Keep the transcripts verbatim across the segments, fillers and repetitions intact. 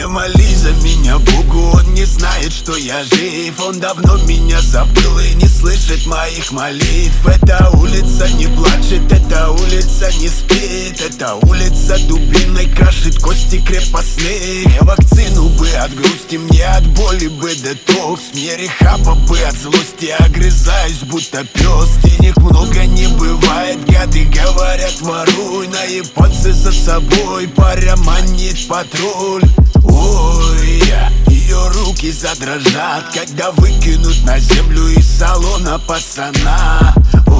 молись за меня Богу, он не знает, что я жив. Он давно меня забыл и не слышит моих молитв. Эта улица не плачет, эта улица не спит. Эта улица дубиной крошит кости крепостные. Мне вакцину бы от грусти, мне от боли бы детокс. Мне рехаба бы от злости, огрызаюсь будто пес. Денег много не бывает, гады говорят воруй. На японцы за собой паря манит патруль. Ой, ее руки задрожат, когда выкинут на землю из салона пацана.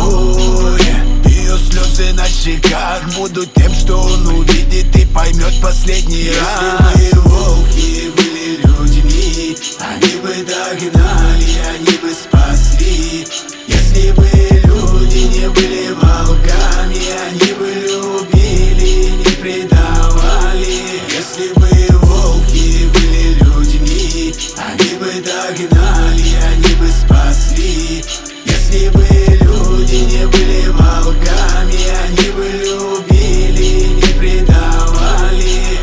Ой, ее слезы на щеках будут тем, что он увидит и поймет последний раз. Если бы волки были людьми, они бы догнали, они бы спасли. Если бы люди не были волками, они бы любили, не предавали. Если бы волки были людьми, они бы догнали, они бы спасли. Если бы люди не были волками, они бы любили, не предавали.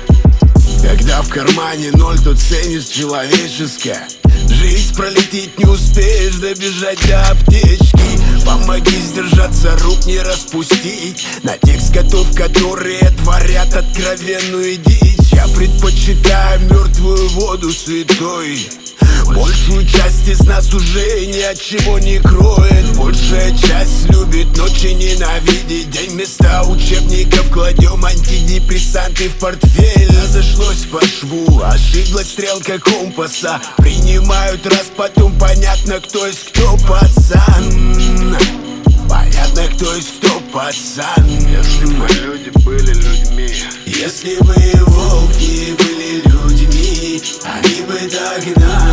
Когда в кармане ноль, то ценишь человеческое. Жизнь пролететь не успеешь, добежать до аптечки. Помоги сдержаться, рук не распустить на тех скотов, которые творят откровенную дичь. Я предпочитаю мертвую воду святой. Большую часть из нас уже ни от чего не кроет. Большая часть любит ночи, ненавидит день. Вместо учебников кладем антидепрессанты в портфель. Разошлось по шву, ошиблась стрелка компаса. Принимают раз, потом понятно, кто есть кто пацан. Понятно, кто есть кто пацан. Если бы люди были людьми, если бы волки были людьми, они бы догнали.